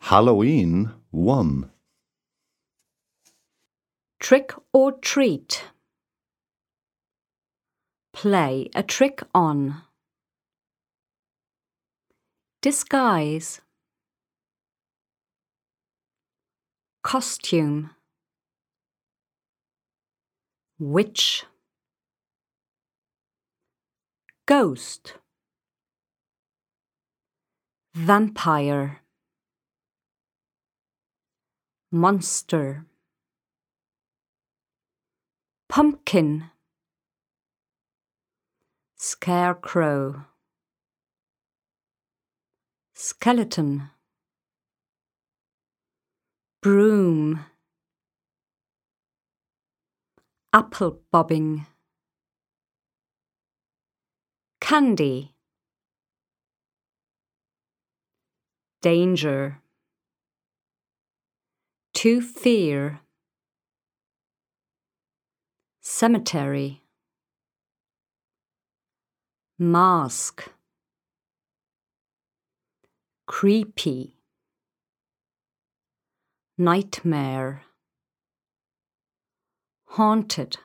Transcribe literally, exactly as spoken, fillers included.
Halloween one. Trick or treat. Play a trick on. Disguise. Costume. Witch. Ghost. Vampire. Monster. Pumpkin. Scarecrow. Skeleton. Broom. Apple bobbing. Candy. Danger. To fear. Cemetery. Mask. Creepy. Nightmare. Haunted.